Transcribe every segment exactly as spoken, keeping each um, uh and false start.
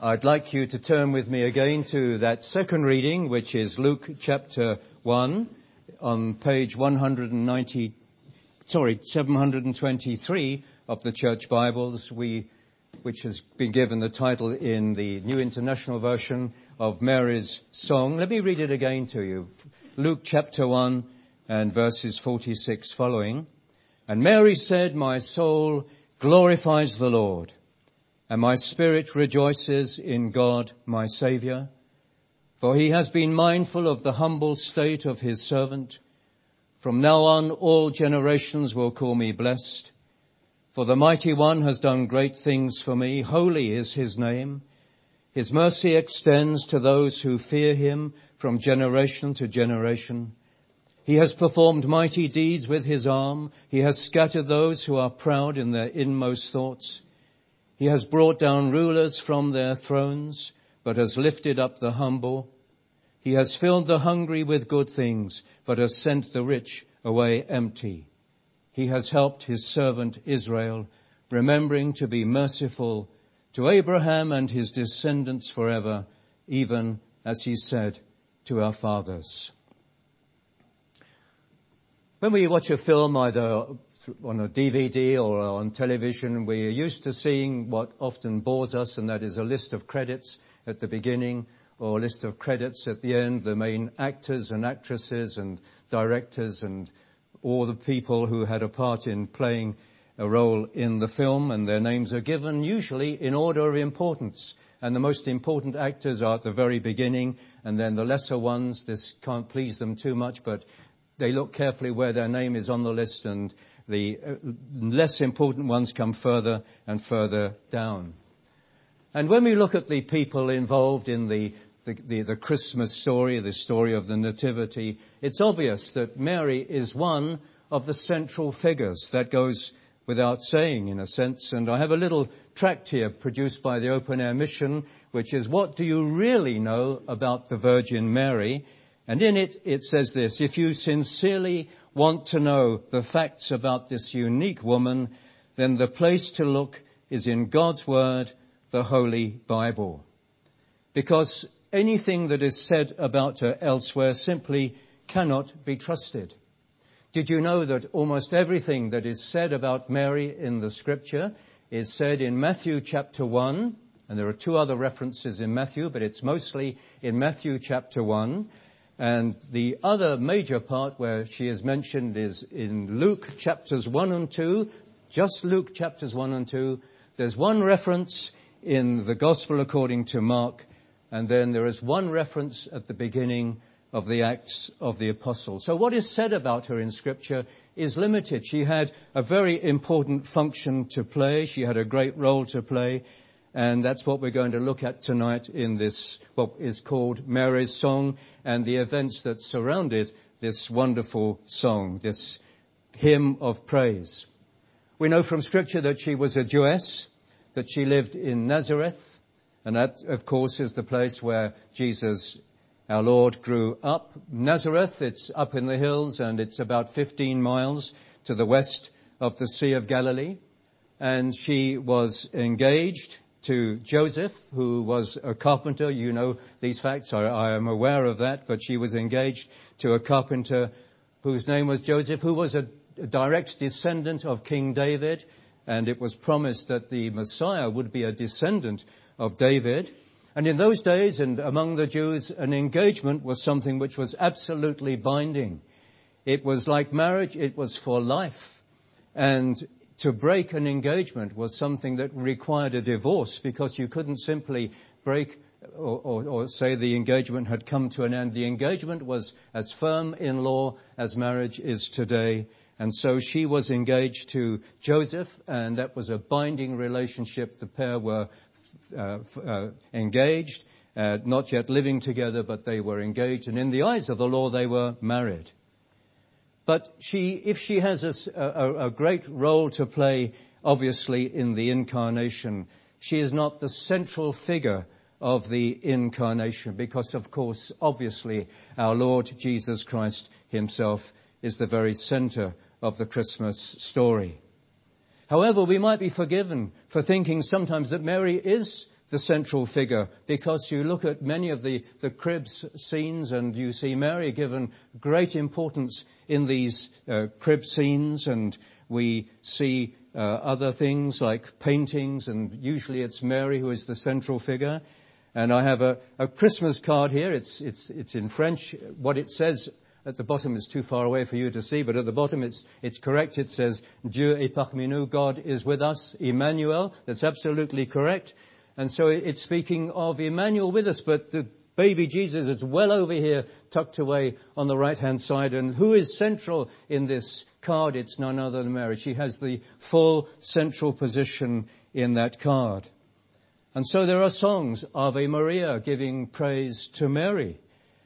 I'd like you to turn with me again to that second reading, which is Luke chapter one, on page one hundred ninety, sorry, seven hundred twenty-three of the Church Bibles, we, which has been given the title in the New International Version of Mary's Song. Let me read it again to you. Luke chapter one and verses forty-six following. And Mary said, "My soul glorifies the Lord, and my spirit rejoices in God my Saviour, for he has been mindful of the humble state of his servant. From now on all generations will call me blessed, for the Mighty One has done great things for me. Holy is his name. His mercy extends to those who fear him from generation to generation. He has performed mighty deeds with his arm. He has scattered those who are proud in their inmost thoughts. He has brought down rulers from their thrones, but has lifted up the humble. He has filled the hungry with good things, but has sent the rich away empty. He has helped his servant Israel, remembering to be merciful to Abraham and his descendants forever, even as he said to our fathers." When we watch a film, either on a D V D or on television, we are used to seeing what often bores us, and that is a list of credits at the beginning or a list of credits at the end, the main actors and actresses and directors and all the people who had a part in playing a role in the film, and their names are given usually in order of importance. And the most important actors are at the very beginning, and then the lesser ones, this can't please them too much, but they look carefully where their name is on the list, and the less important ones come further and further down. And when we look at the people involved in the, the, the, the Christmas story, the story of the Nativity, it's obvious that Mary is one of the central figures. That goes without saying, in a sense. And I have a little tract here produced by the Open Air Mission, which is, "What do you really know about the Virgin Mary?" And in it, it says this: "If you sincerely want to know the facts about this unique woman, then the place to look is in God's Word, the Holy Bible. Because anything that is said about her elsewhere simply cannot be trusted." Did you know that almost everything that is said about Mary in the Scripture is said in Matthew chapter one? And there are two other references in Matthew, but it's mostly in Matthew chapter one. And the other major part where she is mentioned is in Luke chapters one and two, just Luke chapters one and two. There's one reference in the Gospel according to Mark, and then there is one reference at the beginning of the Acts of the Apostles. So what is said about her in Scripture is limited. She had a very important function to play. She had a great role to play. And that's what we're going to look at tonight in this, what is called Mary's Song, and the events that surrounded this wonderful song, this hymn of praise. We know from Scripture that she was a Jewess, that she lived in Nazareth, and that, of course, is the place where Jesus, our Lord, grew up. Nazareth, it's up in the hills, and it's about fifteen miles to the west of the Sea of Galilee. And she was engaged to Joseph, who was a carpenter. You know these facts. I, I am aware of that. But she was engaged to a carpenter whose name was Joseph, who was a, a direct descendant of King David. And it was promised that the Messiah would be a descendant of David. And in those days, and among the Jews, an engagement was something which was absolutely binding. It was like marriage. It was for life. And to break an engagement was something that required a divorce, because you couldn't simply break or, or, or say the engagement had come to an end. The engagement was as firm in law as marriage is today. And so she was engaged to Joseph, and that was a binding relationship. The pair were uh, uh, engaged, uh, not yet living together, but they were engaged. And in the eyes of the law, they were married. But she, if she has a, a, a great role to play, obviously, in the incarnation, she is not the central figure of the incarnation, because, of course, obviously, our Lord Jesus Christ himself is the very center of the Christmas story. However, we might be forgiven for thinking sometimes that Mary is the central figure, because you look at many of the, the crib scenes and you see Mary given great importance in these uh, crib scenes, and we see uh, other things like paintings, and usually it's Mary who is the central figure. And I have a, a Christmas card here. It's, it's, it's in French. What it says at the bottom is too far away for you to see, but at the bottom it's, it's correct. It says, Dieu est parmi nous, God is with us, Emmanuel. That's absolutely correct. And so it's speaking of Emmanuel with us, but the baby Jesus is well over here, tucked away on the right-hand side. And who is central in this card? It's none other than Mary. She has the full central position in that card. And so there are songs, Ave Maria, giving praise to Mary.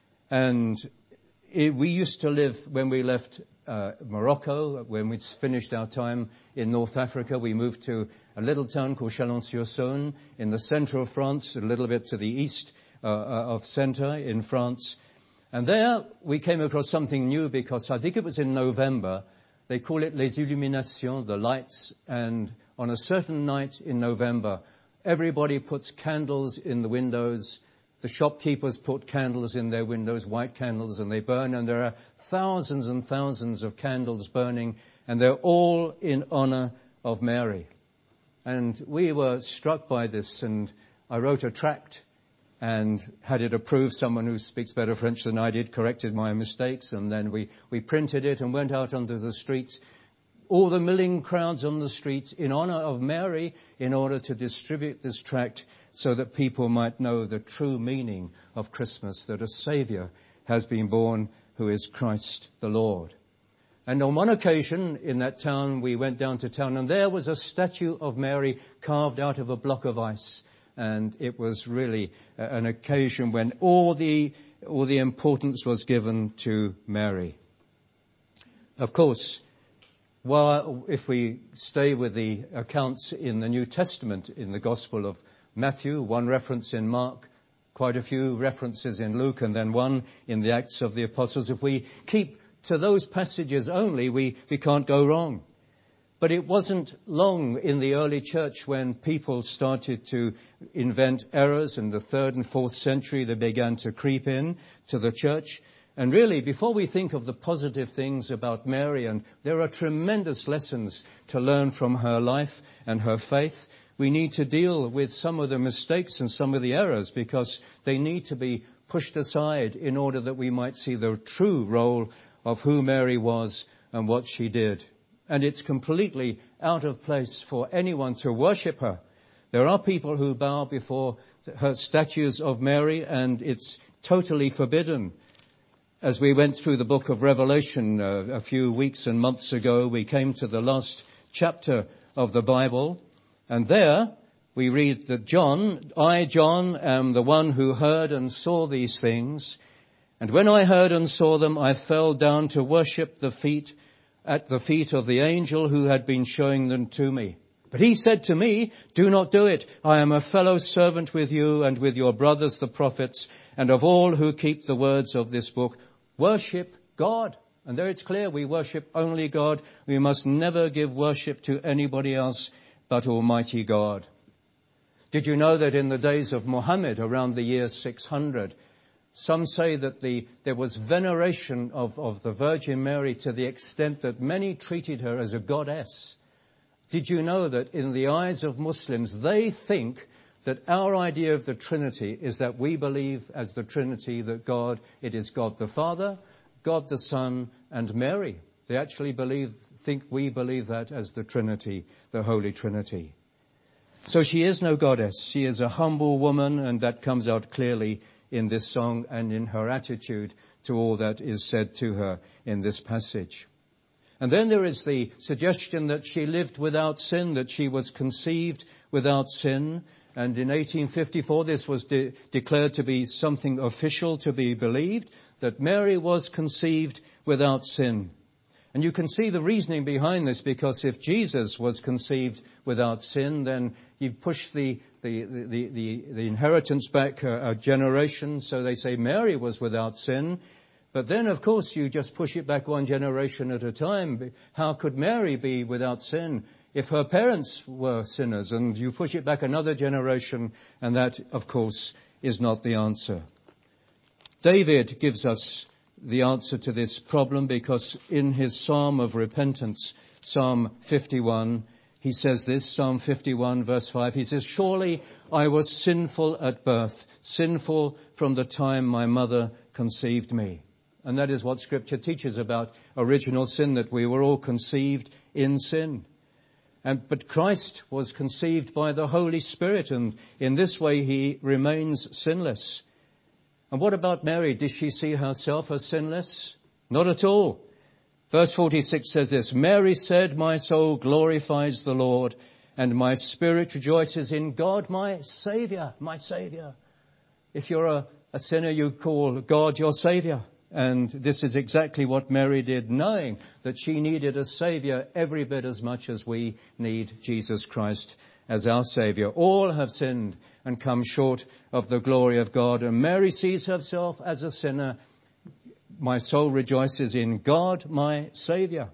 And it, we used to live, when we left uh, Morocco, when we finished our time in North Africa, we moved to a little town called Chalon-sur-Saône in the center of France, a little bit to the east uh, of center in France. And there we came across something new, because I think it was in November. They call it les illuminations, the lights. And on a certain night in November, everybody puts candles in the windows. The shopkeepers put candles in their windows, white candles, and they burn. And there are thousands and thousands of candles burning, and they're all in honor of Mary. And we were struck by this, and I wrote a tract and had it approved. Someone who speaks better French than I did corrected my mistakes, and then we, we printed it and went out onto the streets, all the milling crowds on the streets, in honor of Mary, in order to distribute this tract so that people might know the true meaning of Christmas, that a Savior has been born who is Christ the Lord. And on one occasion in that town, we went down to town, and there was a statue of Mary carved out of a block of ice. And it was really an occasion when all the, all the importance was given to Mary. Of course, well, if we stay with the accounts in the New Testament, in the Gospel of Matthew, one reference in Mark, quite a few references in Luke, and then one in the Acts of the Apostles. If we keep to those passages only, we, we can't go wrong. But it wasn't long in the early church when people started to invent errors. In the third and fourth century, they began to creep in to the church. And really, before we think of the positive things about Mary, and there are tremendous lessons to learn from her life and her faith, we need to deal with some of the mistakes and some of the errors, because they need to be pushed aside in order that we might see the true role of who Mary was and what she did. And it's completely out of place for anyone to worship her. There are people who bow before her statues of Mary, and it's totally forbidden. As we went through the book of Revelation uh, a few weeks and months ago, we came to the last chapter of the Bible, and there we read that John, I, John, am the one who heard and saw these things. And when I heard and saw them, I fell down to worship the feet, at the feet of the angel who had been showing them to me. But he said to me, do not do it. I am a fellow servant with you and with your brothers the prophets, and of all who keep the words of this book. Worship God. And there it's clear, we worship only God. We must never give worship to anybody else but Almighty God. Did you know that in the days of Muhammad, around the year six hundred, some say that the, there was veneration of, of the Virgin Mary to the extent that many treated her as a goddess? Did you know that in the eyes of Muslims, they think that our idea of the Trinity is that we believe as the Trinity that God, it is God the Father, God the Son, and Mary. They actually believe, think we believe that as the Trinity, the Holy Trinity. So she is no goddess. She is a humble woman, and that comes out clearly in this song and in her attitude to all that is said to her in this passage. And then there is the suggestion that she lived without sin, that she was conceived without sin. And in eighteen fifty-four, this was de- declared to be something official to be believed, that Mary was conceived without sin. And you can see the reasoning behind this, because if Jesus was conceived without sin, then you push the, the, the, the, the inheritance back a, a generation. So they say Mary was without sin. But then, of course, you just push it back one generation at a time. How could Mary be without sin? if her parents were sinners, and you push it back another generation, and that, of course, is not the answer. David gives us the answer to this problem, because in his Psalm of repentance, Psalm fifty-one, he says this, Psalm fifty-one verse five, he says, "Surely I was sinful at birth, sinful from the time my mother conceived me." And that is what Scripture teaches about original sin, that we were all conceived in sin. And, but Christ was conceived by the Holy Spirit, and in this way he remains sinless. And what about Mary? Did she see herself as sinless? Not at all. Verse forty-six says this, "Mary said, my soul glorifies the Lord, and my spirit rejoices in God, my Saviour, my Saviour." If you're a, a sinner, you call God your Saviour. And this is exactly what Mary did, knowing that she needed a Saviour every bit as much as we need Jesus Christ as our Saviour. All have sinned and come short of the glory of God. And Mary sees herself as a sinner. My soul rejoices in God, my Saviour.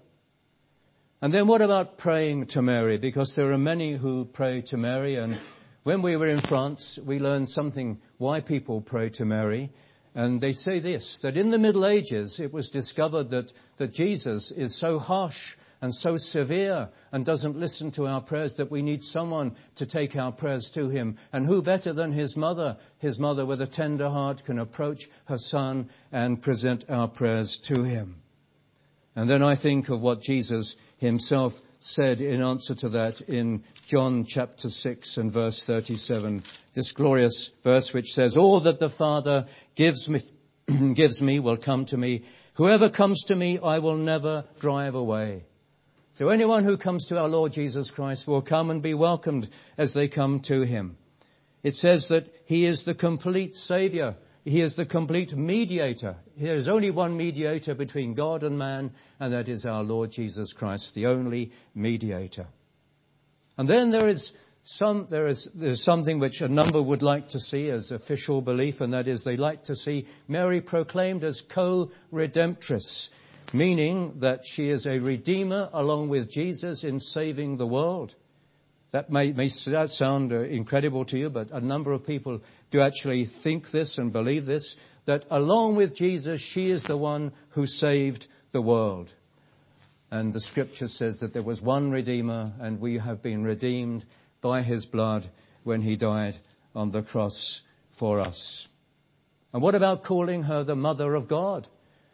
And then what about praying to Mary? Because there are many who pray to Mary. And when we were in France, we learned something why people pray to Mary. And they say this, that in the Middle Ages, it was discovered that, that Jesus is so harsh and so severe and doesn't listen to our prayers that we need someone to take our prayers to him. And who better than his mother? His mother with a tender heart can approach her son and present our prayers to him. And then I think of what Jesus himself said in answer to that in John chapter six and verse thirty-seven, this glorious verse which says, "All that the Father gives me, gives me will come to me. Whoever comes to me, I will never drive away." So anyone who comes to our Lord Jesus Christ will come and be welcomed as they come to him. It says that he is the complete Saviour. He is the complete mediator. There is only one mediator between God and man, and that is our Lord Jesus Christ, the only mediator. And then there is some, there is, there's something which a number would like to see as official belief, and that is they like to see Mary proclaimed as co-redemptress, meaning that she is a redeemer along with Jesus in saving the world. That may, may sound uh, incredible to you, but a number of people do actually think this and believe this, that along with Jesus, she is the one who saved the world. And the Scripture says that there was one Redeemer, and we have been redeemed by his blood when he died on the cross for us. And what about calling her the Mother of God?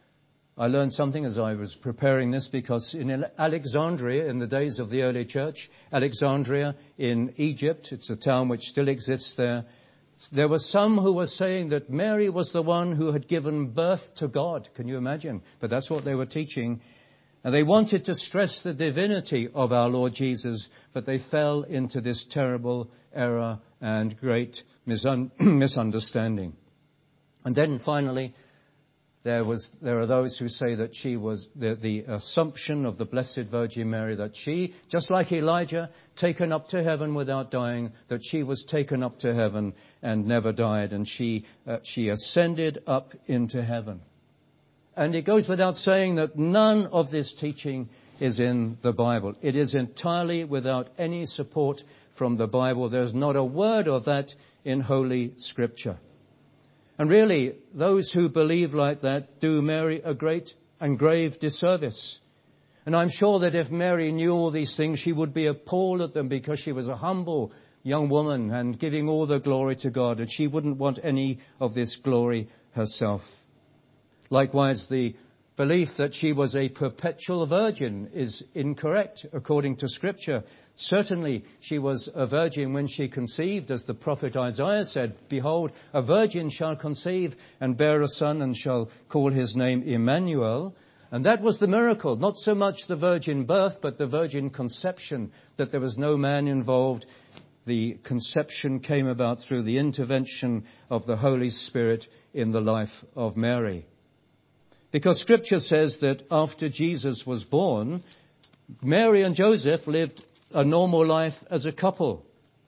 I learned something as I was preparing this, because in Alexandria, in the days of the early church, Alexandria in Egypt, it's a town which still exists there, there were some who were saying that Mary was the one who had given birth to God. Can you imagine? But that's what they were teaching. And they wanted to stress the divinity of our Lord Jesus, but they fell into this terrible error and great misun- misunderstanding. And then finally, There was, there are those who say that she was the, the assumption of the Blessed Virgin Mary, that she, just like Elijah, taken up to heaven without dying, that she was taken up to heaven and never died, and she, uh, she ascended up into heaven. And it goes without saying that none of this teaching is in the Bible. It is entirely without any support from the Bible. There's not a word of that in Holy Scripture. And really, those who believe like that do Mary a great and grave disservice. And I'm sure that if Mary knew all these things, she would be appalled at them, because she was a humble young woman and giving all the glory to God, and she wouldn't want any of this glory herself. Likewise, the belief that she was a perpetual virgin is incorrect according to Scripture. Certainly she was a virgin when she conceived, as the prophet Isaiah said, "Behold, a virgin shall conceive and bear a son, and shall call his name Emmanuel." And that was the miracle, not so much the virgin birth, but the virgin conception, that there was no man involved. The conception came about through the intervention of the Holy Spirit in the life of Mary. Because Scripture says that after Jesus was born, Mary and Joseph lived a normal life as a couple.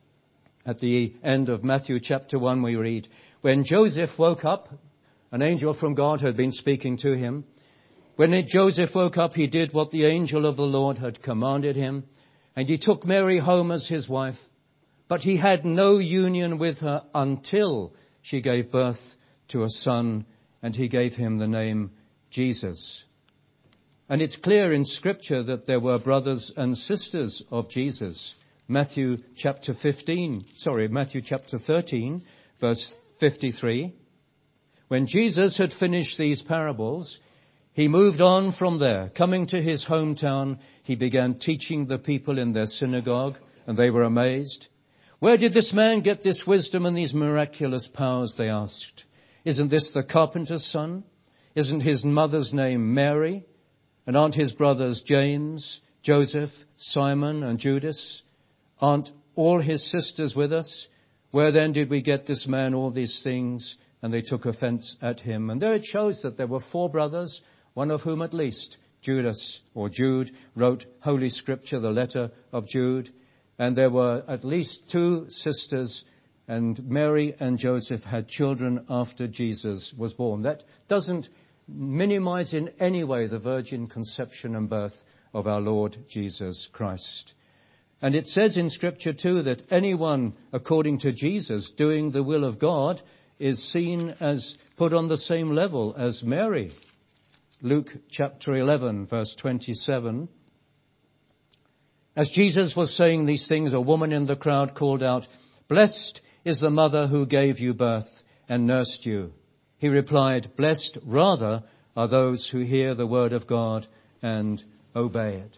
At the end of Matthew chapter one, we read, when Joseph woke up, an angel from God had been speaking to him. When Joseph woke up, he did what the angel of the Lord had commanded him. And he took Mary home as his wife, but he had no union with her until she gave birth to a son, and he gave him the name Jesus. And it's clear in Scripture that there were brothers and sisters of Jesus. Matthew chapter fifteen, sorry, Matthew chapter thirteen, verse fifty-three. When Jesus had finished these parables, he moved on from there. Coming to his hometown, he began teaching the people in their synagogue, and they were amazed. Where did this man get this wisdom and these miraculous powers, they asked. Isn't this the carpenter's son? Isn't his mother's name Mary? And aren't his brothers James, Joseph, Simon, and Judas? Aren't all his sisters with us? Where then did we get this man all these things? And they took offense at him. And there it shows that there were four brothers, one of whom at least, Judas or Jude, wrote Holy Scripture, the letter of Jude. And there were at least two sisters, and Mary and Joseph had children after Jesus was born. That doesn't minimize in any way the virgin conception and birth of our Lord Jesus Christ. And it says in Scripture too that anyone, according to Jesus, doing the will of God is seen as put on the same level as Mary. Luke chapter eleven, verse twenty-seven. As Jesus was saying these things, a woman in the crowd called out, "Blessed is the mother who gave you birth and nursed you." He replied, "Blessed rather are those who hear the word of God and obey it."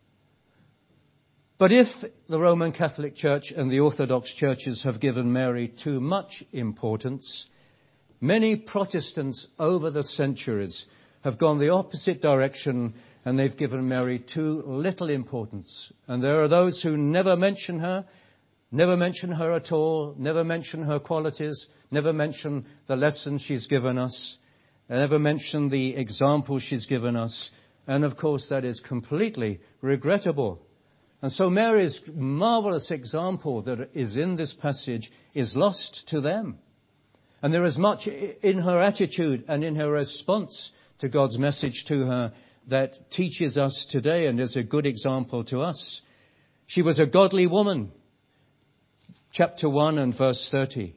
But if the Roman Catholic Church and the Orthodox churches have given Mary too much importance, many Protestants over the centuries have gone the opposite direction, and they've given Mary too little importance. And there are those who never mention her, never mention her at all, never mention her qualities, never mention the lessons she's given us, never mention the example she's given us. And of course that is completely regrettable. And so Mary's marvelous example that is in this passage is lost to them. And there is much in her attitude and in her response to God's message to her that teaches us today and is a good example to us. She was a godly woman. Chapter one and verse thirty.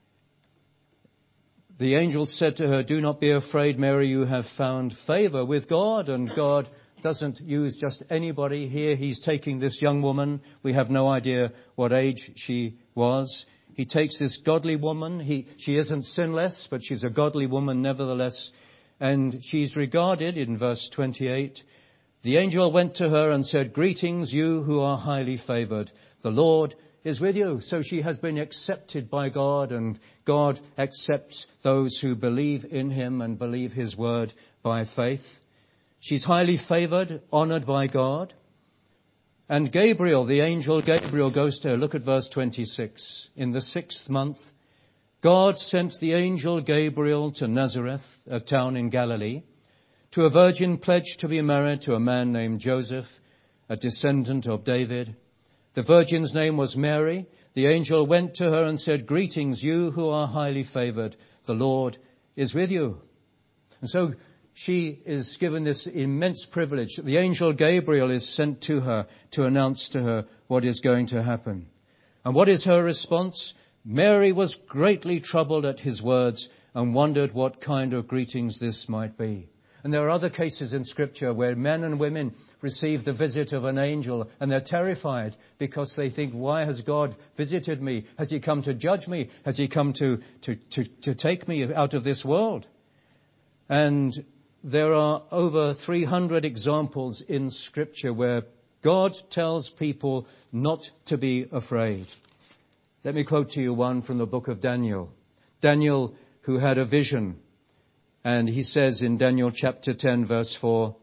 The angel said to her, "Do not be afraid, Mary, you have found favor with God." And God doesn't use just anybody here. He's taking this young woman. We have no idea what age she was. He takes this godly woman. He, she isn't sinless, but she's a godly woman nevertheless. And she's regarded in verse twenty-eight. The angel went to her and said, "Greetings, you who are highly favored. The Lord is with you." So she has been accepted by God, and God accepts those who believe in him and believe his word by faith. She's highly favored, honored by God. And Gabriel, the angel Gabriel, goes to her. Look at verse twenty-six. In the sixth month, God sent the angel Gabriel to Nazareth, a town in Galilee, to a virgin pledged to be married to a man named Joseph, a descendant of David. The virgin's name was Mary. The angel went to her and said, "Greetings, you who are highly favored. The Lord is with you." And so she is given this immense privilege. The angel Gabriel is sent to her to announce to her what is going to happen. And what is her response? Mary was greatly troubled at his words and wondered what kind of greetings this might be. And there are other cases in Scripture where men and women receive the visit of an angel and they're terrified because they think, why has God visited me? Has he come to judge me? Has he come to, to, to, to take me out of this world? And there are over three hundred examples in Scripture where God tells people not to be afraid. Let me quote to you one from the book of Daniel. Daniel, who had a vision, and he says in Daniel chapter ten, verse four,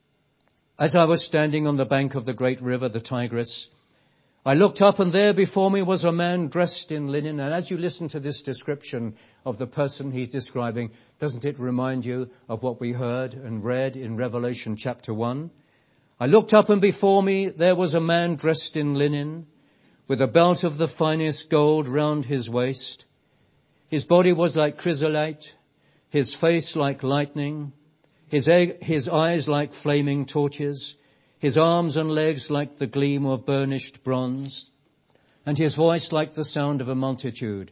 "As I was standing on the bank of the great river, the Tigris, I looked up, and there before me was a man dressed in linen." And as you listen to this description of the person he's describing, doesn't it remind you of what we heard and read in Revelation chapter one? "I looked up, and before me there was a man dressed in linen, with a belt of the finest gold round his waist. His body was like chrysolite, his face like lightning, his, egg, his eyes like flaming torches. his arms and legs like the gleam of burnished bronze, and his voice like the sound of a multitude.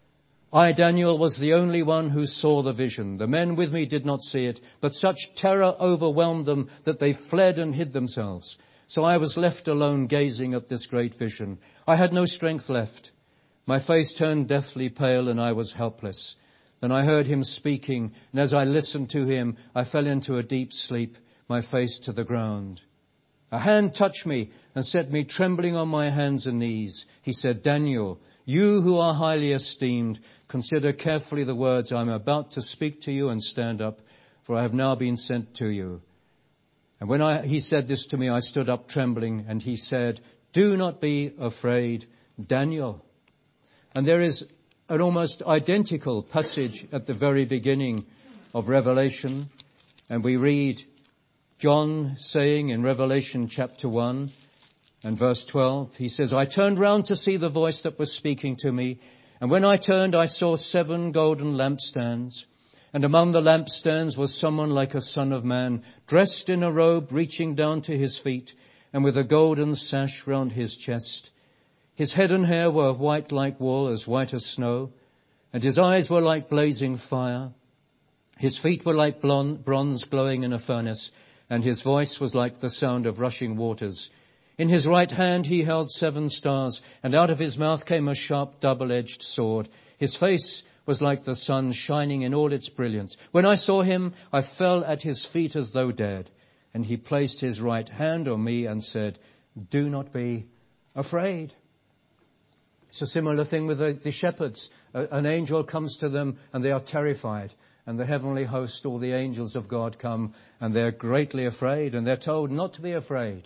I, Daniel, was the only one who saw the vision. The men with me did not see it, but such terror overwhelmed them that they fled and hid themselves. So I was left alone gazing at this great vision. I had no strength left. My face turned deathly pale and I was helpless. Then I heard him speaking, and as I listened to him, I fell into a deep sleep, my face to the ground. A hand touched me and set me trembling on my hands and knees. He said, Daniel, you who are highly esteemed, consider carefully the words I am about to speak to you and stand up, for I have now been sent to you. And when I, he said this to me, I stood up trembling, and he said, do not be afraid, Daniel. And there is an almost identical passage at the very beginning of Revelation, and we read John saying in Revelation chapter one and verse twelve, he says, I turned round to see the voice that was speaking to me, and when I turned, I saw seven golden lampstands, and among the lampstands was someone like a son of man, dressed in a robe reaching down to his feet, and with a golden sash round his chest. His head and hair were white like wool, as white as snow, and his eyes were like blazing fire. His feet were like blonde, bronze glowing in a furnace, and his voice was like the sound of rushing waters. In his right hand he held seven stars, and out of his mouth came a sharp double-edged sword. His face was like the sun shining in all its brilliance. When I saw him, I fell at his feet as though dead. And he placed his right hand on me and said, do not be afraid. It's a similar thing with the, the shepherds. A, an angel comes to them and they are terrified. And the heavenly host, all the angels of God come and they're greatly afraid and they're told not to be afraid.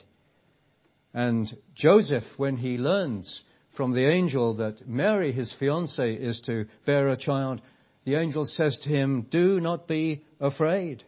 And Joseph, when he learns from the angel that Mary, his fiancée, is to bear a child, the angel says to him, do not be afraid.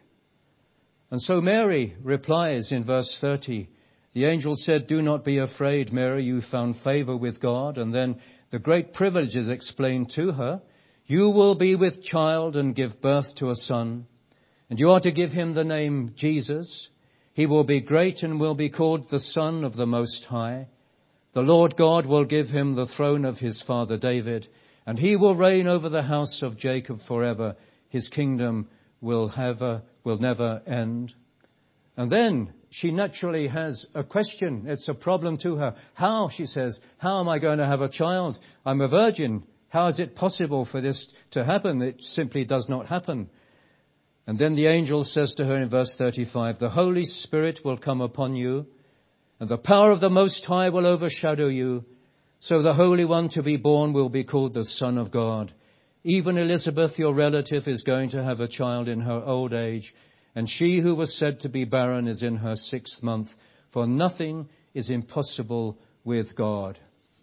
And so Mary replies in verse thirty, the angel said, do not be afraid, Mary, you found favor with God. And then the great privilege is explained to her. You will be with child and give birth to a son, and you are to give him the name Jesus. He will be great and will be called the Son of the Most High. The Lord God will give him the throne of his father David, and he will reign over the house of Jacob forever. His kingdom will have a, will never end. And then she naturally has a question. It's a problem to her. How, she says, how am I going to have a child? I'm a virgin. How is it possible for this to happen? It simply does not happen. And then the angel says to her in verse thirty-five, the Holy Spirit will come upon you, and the power of the Most High will overshadow you. So the Holy One to be born will be called the Son of God. Even Elizabeth, your relative, is going to have a child in her old age, and she who was said to be barren is in her sixth month, for nothing is impossible with God.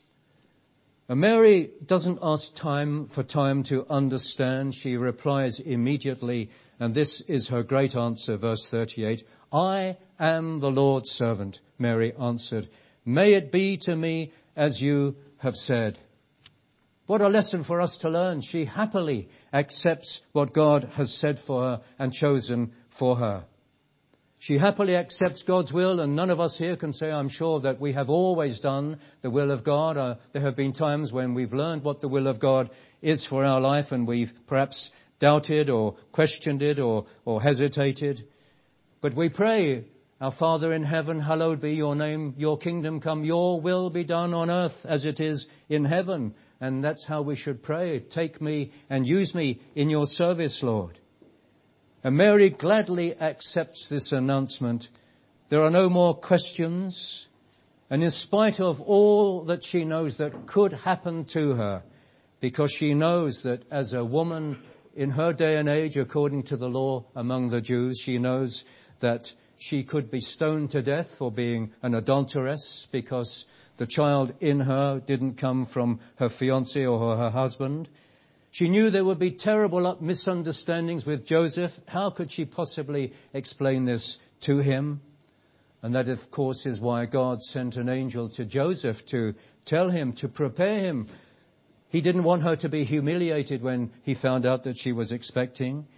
And Mary doesn't ask time for time to understand. She replies immediately, and this is her great answer, verse thirty-eight. I am the Lord's servant, Mary answered. May it be to me as you have said. What a lesson for us to learn. She happily accepts what God has said for her and chosen for her. She happily accepts God's will, and none of us here can say, I'm sure, that we have always done the will of God. Uh, there have been times when we've learned what the will of God is for our life, and we've perhaps doubted or questioned it or, or hesitated. But we pray, our Father in heaven, hallowed be your name, your kingdom come, your will be done on earth as it is in heaven. And that's how we should pray. Take me and use me in your service, Lord. And Mary gladly accepts this announcement. There are no more questions. And in spite of all that she knows that could happen to her, because she knows that as a woman in her day and age, according to the law among the Jews, she knows that she could be stoned to death for being an adulteress because the child in her didn't come from her fiancé or her husband. She knew there would be terrible misunderstandings with Joseph. How could she possibly explain this to him? And that, of course, is why God sent an angel to Joseph to tell him, to prepare him. He didn't want her to be humiliated when he found out that she was expecting.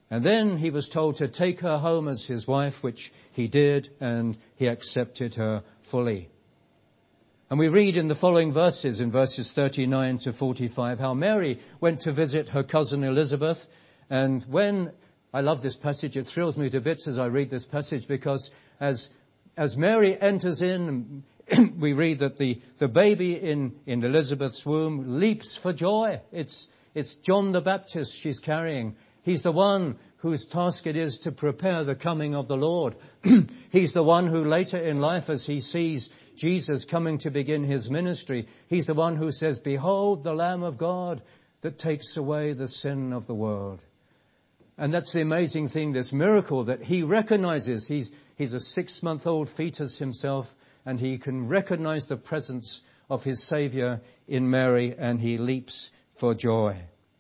And then he was told to take her home as his wife, which he did, and he accepted her fully. And we read in the following verses, in verses thirty-nine to forty-five, how Mary went to visit her cousin Elizabeth. And when, I love this passage, it thrills me to bits as I read this passage, because as as Mary enters in, we read that the, the baby in, in Elizabeth's womb leaps for joy. It's, it's John the Baptist she's carrying. He's the one whose task it is to prepare the coming of the Lord. He's the one who later in life, as he sees Jesus coming to begin his ministry, he's the one who says, "Behold the Lamb of God that takes away the sin of the world." And that's the amazing thing, this miracle that he recognizes. He's, he's a six-month-old fetus himself, and he can recognize the presence of his Savior in Mary, and he leaps for joy.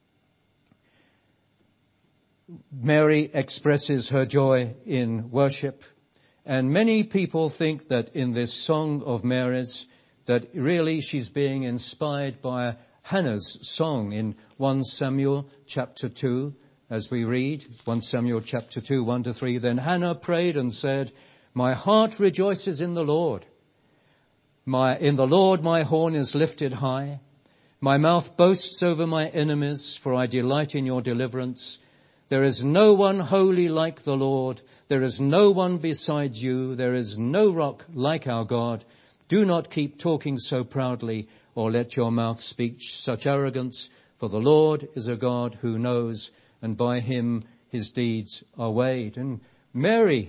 Mary expresses her joy in worship. And many people think that in this song of Mary's, that really she's being inspired by Hannah's song in First Samuel chapter two, as we read, First Samuel chapter two, one to three. Then Hannah prayed and said, "My heart rejoices in the Lord. My, in the Lord my horn is lifted high. My mouth boasts over my enemies, for I delight in your deliverance. There is no one holy like the Lord. There is no one besides you. There is no rock like our God. Do not keep talking so proudly, or let your mouth speak such arrogance. For the Lord is a God who knows, and by him his deeds are weighed." And Mary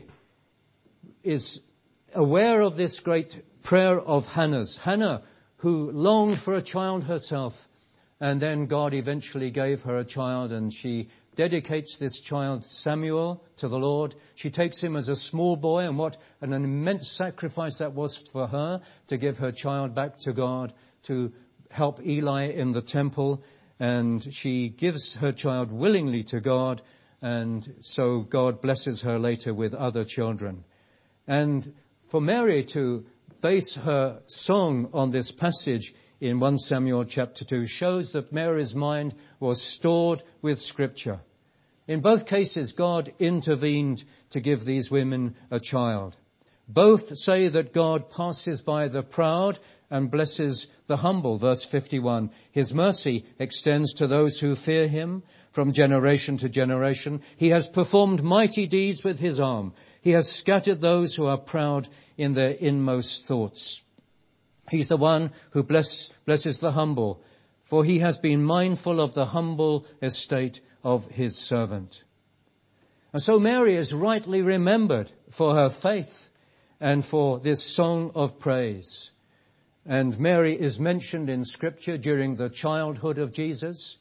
is aware of this great prayer of Hannah's. Hannah, who longed for a child herself, and then God eventually gave her a child, and she dedicates this child, Samuel, to the Lord. She takes him as a small boy, and what an immense sacrifice that was for her, to give her child back to God, to help Eli in the temple. And she gives her child willingly to God, and so God blesses her later with other children. And for Mary to base her song on this passage in First Samuel chapter two shows that Mary's mind was stored with Scripture. In both cases, God intervened to give these women a child. Both say that God passes by the proud and blesses the humble. Verse fifty-one, his mercy extends to those who fear him from generation to generation. He has performed mighty deeds with his arm. He has scattered those who are proud in their inmost thoughts. He's the one who bless, blesses the humble, for he has been mindful of the humble estate of his servant. And so Mary is rightly remembered for her faith and for this song of praise. And Mary is mentioned in Scripture during the childhood of Jesus,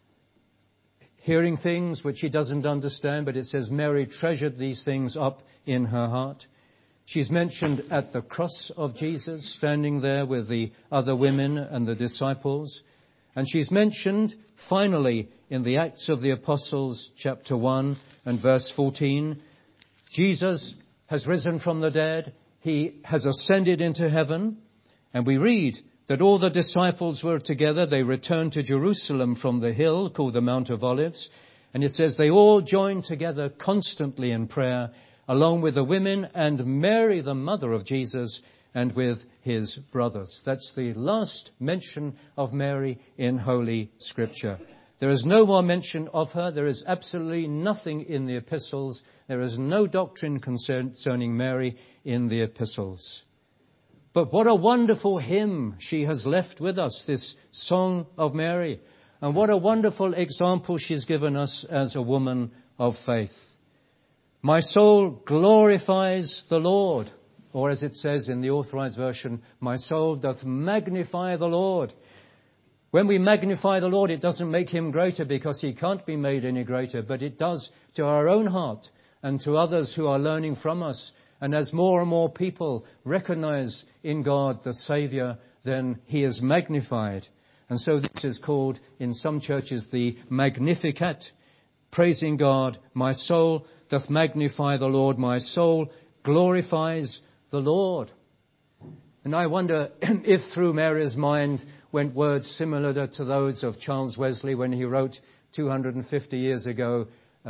hearing things which she doesn't understand, but it says Mary treasured these things up in her heart. She's mentioned at the cross of Jesus, standing there with the other women and the disciples. And she's mentioned finally in the Acts of the Apostles, chapter one and verse fourteen. Jesus has risen from the dead. He has ascended into heaven. And we read that all the disciples were together. They returned to Jerusalem from the hill called the Mount of Olives. And it says they all joined together constantly in prayer, along with the women and Mary, the mother of Jesus, and with his brothers. That's the last mention of Mary in Holy Scripture. There is no more mention of her. There is absolutely nothing in the epistles. There is no doctrine concerning Mary in the epistles. But what a wonderful hymn she has left with us, this Song of Mary. And what a wonderful example she's given us as a woman of faith. My soul glorifies the Lord. Or as it says in the Authorized Version, my soul doth magnify the Lord. When we magnify the Lord, it doesn't make him greater because he can't be made any greater, but it does to our own heart and to others who are learning from us. And as more and more people recognize in God the Savior, then he is magnified. And so this is called in some churches the Magnificat, praising God. My soul doth magnify the Lord. My soul glorifies the Lord. And I wonder if through Mary's mind went words similar to those of Charles Wesley when he wrote two hundred fifty years ago, uh,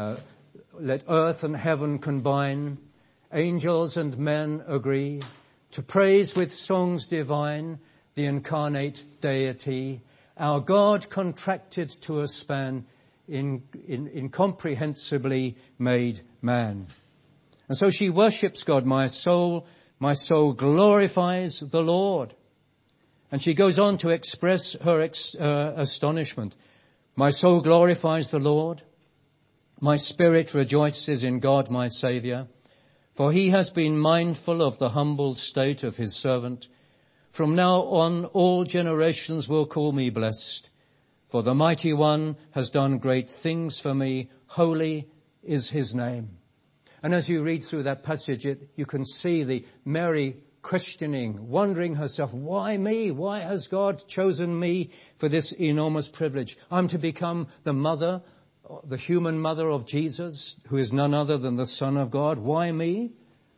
let earth and heaven combine, angels and men agree, to praise with songs divine the incarnate deity, our God contracted to a span, in, in, incomprehensibly made man. And so she worships God. My soul, my soul glorifies the Lord. And she goes on to express her ex, uh, astonishment. My soul glorifies the Lord. My spirit rejoices in God, my Saviour. For he has been mindful of the humble state of his servant. From now on, all generations will call me blessed. For the Mighty One has done great things for me. Holy is his name. And as you read through that passage, it, you can see the Mary questioning, wondering herself, why me? Why has God chosen me for this enormous privilege? I'm to become the mother, the human mother of Jesus, who is none other than the Son of God. Why me?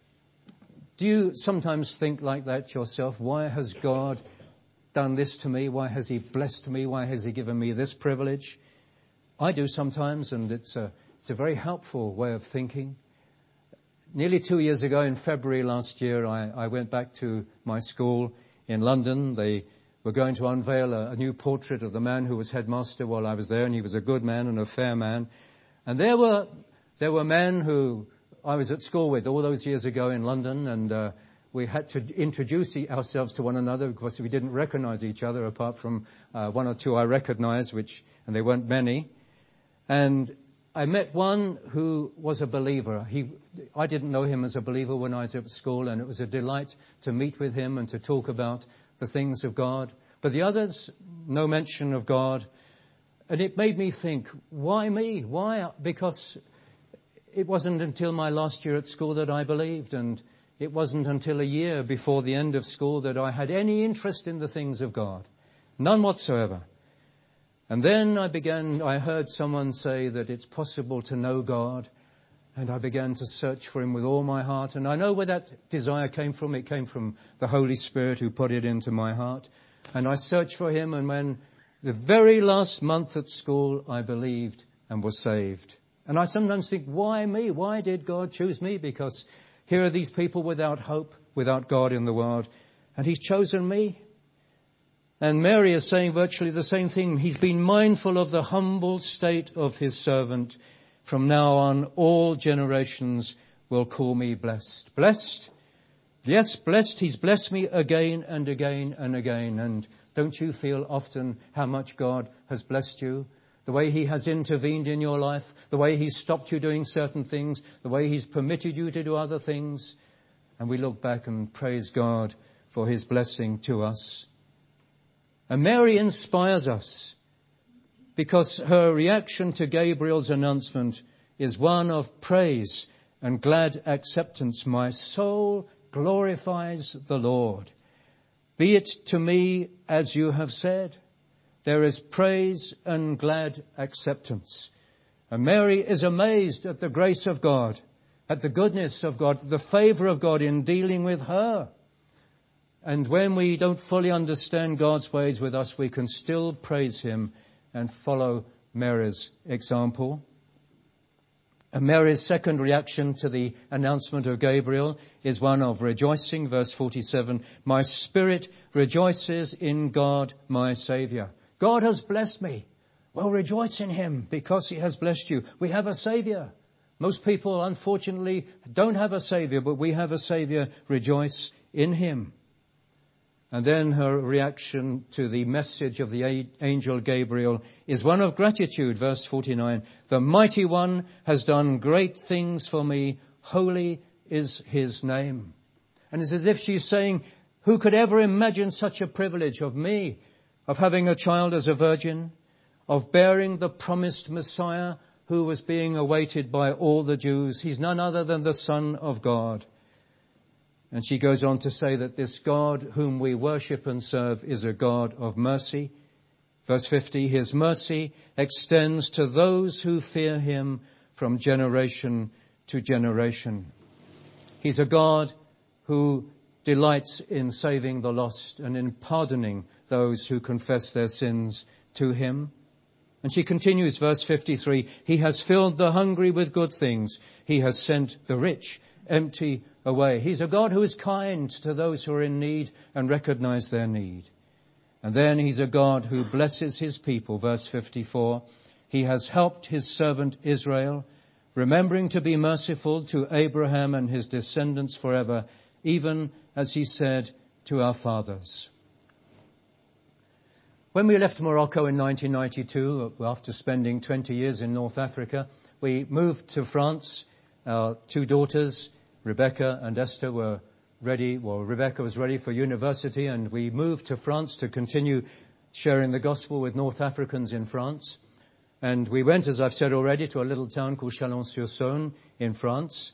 Do you sometimes think like that yourself? Why has God done this to me? Why has he blessed me? Why has he given me this privilege? I do sometimes, and it's a, it's a very helpful way of thinking. Nearly two years ago, in February last year, I, I went back to my school in London. They were going to unveil a, a new portrait of the man who was headmaster while I was there, and he was a good man and a fair man. And there were there were men who I was at school with all those years ago in London, and uh, we had to introduce ourselves to one another because we didn't recognize each other, apart from uh, one or two I recognized, which and they weren't many. And I met one who was a believer. He, I didn't know him as a believer when I was at school, and it was a delight to meet with him and to talk about the things of God. But the others, no mention of God. And it made me think, why me? Why? Because it wasn't until my last year at school that I believed, and it wasn't until a year before the end of school that I had any interest in the things of God. None whatsoever. And then I began, I heard someone say that it's possible to know God, and I began to search for him with all my heart. And I know where that desire came from. It came from the Holy Spirit who put it into my heart. And I searched for him, and when the very last month at school, I believed and was saved. And I sometimes think, why me? Why did God choose me? Because here are these people without hope, without God in the world, and he's chosen me. And Mary is saying virtually the same thing. He's been mindful of the humble state of his servant. From now on, all generations will call me blessed. Blessed? Yes, blessed. He's blessed me again and again and again. And don't you feel often how much God has blessed you? The way he has intervened in your life, the way he's stopped you doing certain things, the way he's permitted you to do other things. And we look back and praise God for his blessing to us. And Mary inspires us because her reaction to Gabriel's announcement is one of praise and glad acceptance. My soul glorifies the Lord. Be it to me as you have said. There is praise and glad acceptance. And Mary is amazed at the grace of God, at the goodness of God, the favor of God in dealing with her. And when we don't fully understand God's ways with us, we can still praise him and follow Mary's example. And Mary's second reaction to the announcement of Gabriel is one of rejoicing. Verse forty-seven, my spirit rejoices in God, my Saviour. God has blessed me. Well, rejoice in him because he has blessed you. We have a Saviour. Most people, unfortunately, don't have a Saviour, but we have a Saviour. Rejoice in him. And then her reaction to the message of the angel Gabriel is one of gratitude. Verse forty-nine, the Mighty One has done great things for me. Holy is his name. And it's as if she's saying, who could ever imagine such a privilege of me, of having a child as a virgin, of bearing the promised Messiah who was being awaited by all the Jews. He's none other than the Son of God. And she goes on to say that this God whom we worship and serve is a God of mercy. Verse fifty, his mercy extends to those who fear him from generation to generation. He's a God who delights in saving the lost and in pardoning those who confess their sins to him. And she continues, verse fifty-three, he has filled the hungry with good things. He has sent the rich empty away. He's a God who is kind to those who are in need and recognize their need. And then he's a God who blesses his people, verse fifty-four. He has helped his servant Israel, remembering to be merciful to Abraham and his descendants forever, even as he said to our fathers. When we left Morocco in nineteen ninety-two, after spending twenty years in North Africa, we moved to France. Our two daughters, Rebecca and Esther, were ready. Well, Rebecca was ready for university, and we moved to France to continue sharing the gospel with North Africans in France. And we went, as I've said already, to a little town called Chalon-sur-Saône in France.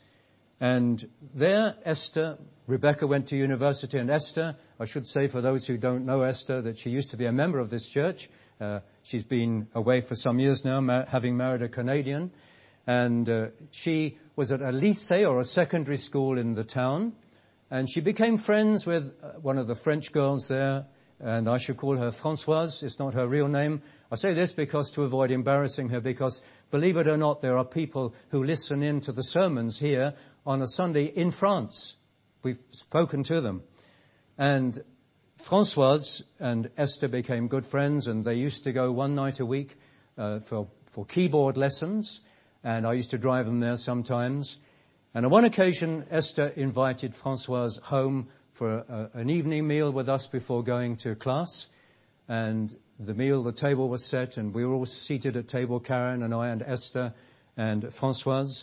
And there, Esther, Rebecca went to university, and Esther, I should say for those who don't know Esther, that she used to be a member of this church. Uh, she's been away for some years now, ma- having married a Canadian. And uh, she was at a lycée, or a secondary school in the town. And she became friends with one of the French girls there, and I should call her Françoise. It's not her real name. I say this because to avoid embarrassing her, because believe it or not, there are people who listen in to the sermons here on a Sunday in France. We've spoken to them. And Françoise and Esther became good friends, and they used to go one night a week uh, for, for keyboard lessons, and I used to drive them there sometimes. And on one occasion, Esther invited Françoise home for a, an evening meal with us before going to class. And the meal, the table was set, and we were all seated at table, Karen and I and Esther and Françoise.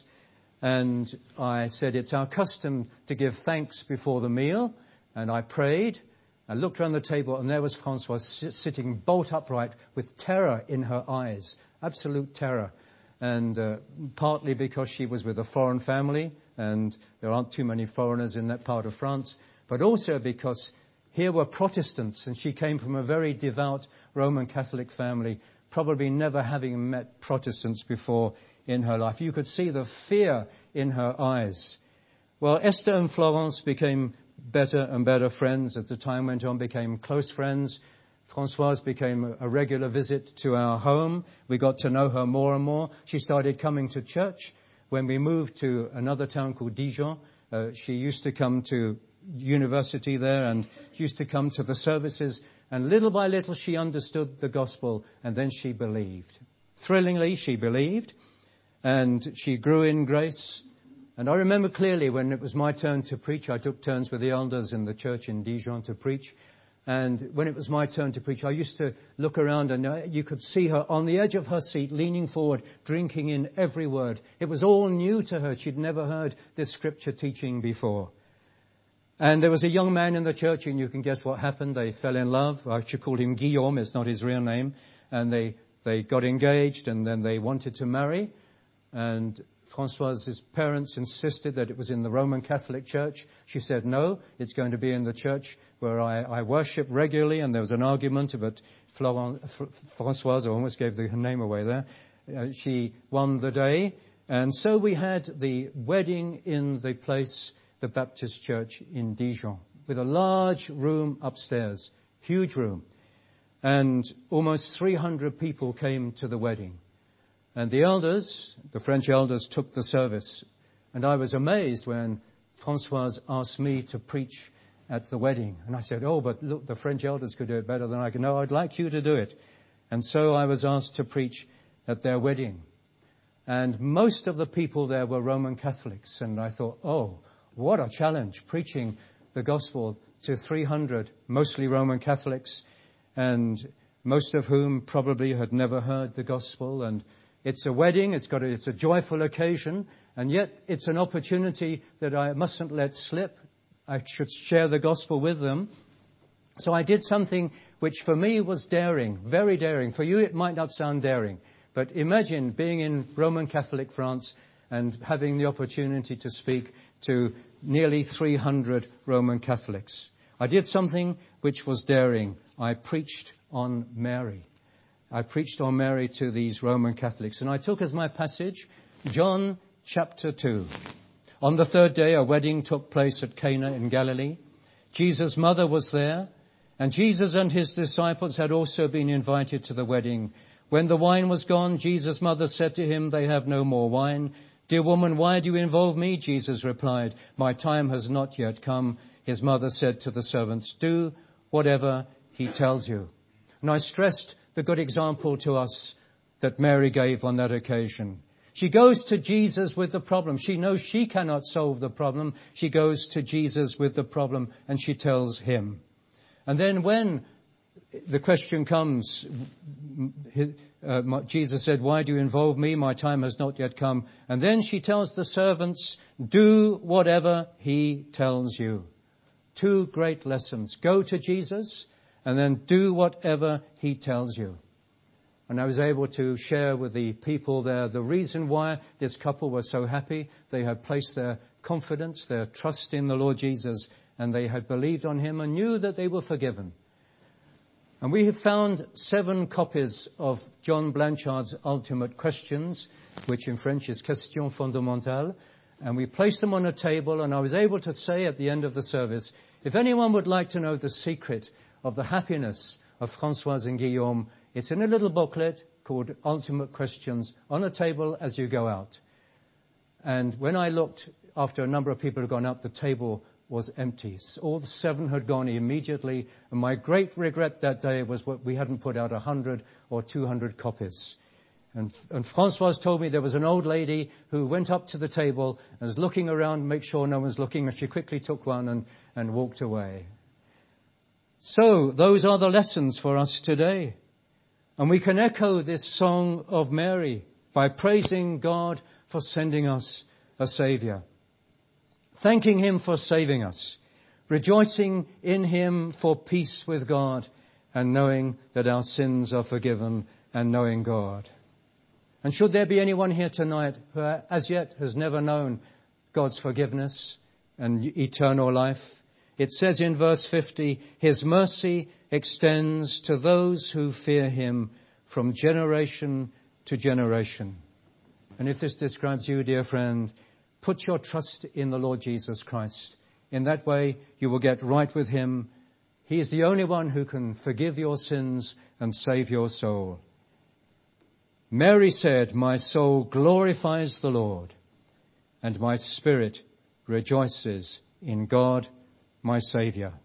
And I said, it's our custom to give thanks before the meal. And I prayed. I looked around the table, and there was Françoise sitting bolt upright with terror in her eyes, absolute terror. And uh, partly because she was with a foreign family, and there aren't too many foreigners in that part of France, but also because here were Protestants, and she came from a very devout Roman Catholic family, probably never having met Protestants before in her life. You could see the fear in her eyes. Well, Esther and Florence became better and better friends as the time went on, became close friends. Françoise became a regular visit to our home. We got to know her more and more. She started coming to church. When we moved to another town called Dijon, uh, she used to come to university there, and she used to come to the services. And little by little, she understood the gospel, and then she believed. Thrillingly, she believed, and she grew in grace. And I remember clearly when it was my turn to preach, I took turns with the elders in the church in Dijon to preach. And when it was my turn to preach, I used to look around, and you could see her on the edge of her seat, leaning forward, drinking in every word. It was all new to her. She'd never heard this scripture teaching before. And there was a young man in the church, and you can guess what happened. They fell in love. I should call him Guillaume. It's not his real name. And they, they got engaged, and then they wanted to marry. And Françoise's parents insisted that it was in the Roman Catholic Church. She said, no, it's going to be in the church where I, I worship regularly. And there was an argument, but Florent, Françoise, I almost gave the name away there, uh, she won the day. And so we had the wedding in the place, the Baptist Church in Dijon, with a large room upstairs, huge room. And almost three hundred people came to the wedding. And the elders, the French elders, took the service. And I was amazed when Françoise asked me to preach at the wedding. And I said, oh, but look, the French elders could do it better than I could. No, I'd like you to do it. And so I was asked to preach at their wedding. And most of the people there were Roman Catholics. And I thought, oh, what a challenge, preaching the gospel to three hundred, mostly Roman Catholics, and most of whom probably had never heard the gospel. And it's a wedding, it's got a, it's a joyful occasion, and yet it's an opportunity that I mustn't let slip. I should share the gospel with them. So I did something which for me was daring, very daring. For you it might not sound daring, but imagine being in Roman Catholic France and having the opportunity to speak to nearly three hundred Roman Catholics. I did something which was daring. I preached on Mary. I preached on Mary to these Roman Catholics, and I took as my passage John chapter two. On the third day, a wedding took place at Cana in Galilee. Jesus' mother was there, and Jesus and his disciples had also been invited to the wedding. When the wine was gone, Jesus' mother said to him, "They have no more wine." "Dear woman, why do you involve me?" Jesus replied, "My time has not yet come." His mother said to the servants, "Do whatever he tells you." And I stressed the good example to us that Mary gave on that occasion. She goes to Jesus with the problem. She knows she cannot solve the problem. She goes to Jesus with the problem and she tells him. And then when the question comes, uh, Jesus said, "Why do you involve me? My time has not yet come." And then she tells the servants, "Do whatever he tells you." Two great lessons. Go to Jesus and then do whatever he tells you. And I was able to share with the people there the reason why this couple was so happy. They had placed their confidence, their trust in the Lord Jesus, and they had believed on him and knew that they were forgiven. And we have found seven copies of John Blanchard's Ultimate Questions, which in French is Questions Fondamentales, and we placed them on a table, and I was able to say at the end of the service, if anyone would like to know the secret of the happiness of Françoise and Guillaume, it's in a little booklet called Ultimate Questions on a table as you go out. And when I looked, after a number of people had gone out, the table was empty. All the seven had gone immediately, and my great regret that day was what we hadn't put out a hundred or two hundred copies. And, and Françoise told me there was an old lady who went up to the table and was looking around to make sure no one's looking, and she quickly took one and, and walked away. So those are the lessons for us today. And we can echo this song of Mary by praising God for sending us a Saviour, thanking him for saving us, rejoicing in him for peace with God, and knowing that our sins are forgiven and knowing God. And should there be anyone here tonight who as yet has never known God's forgiveness and eternal life, it says in verse fifty, his mercy extends to those who fear him from generation to generation. And if this describes you, dear friend, put your trust in the Lord Jesus Christ. In that way, you will get right with him. He is the only one who can forgive your sins and save your soul. Mary said, "My soul glorifies the Lord, and my spirit rejoices in God, my Saviour."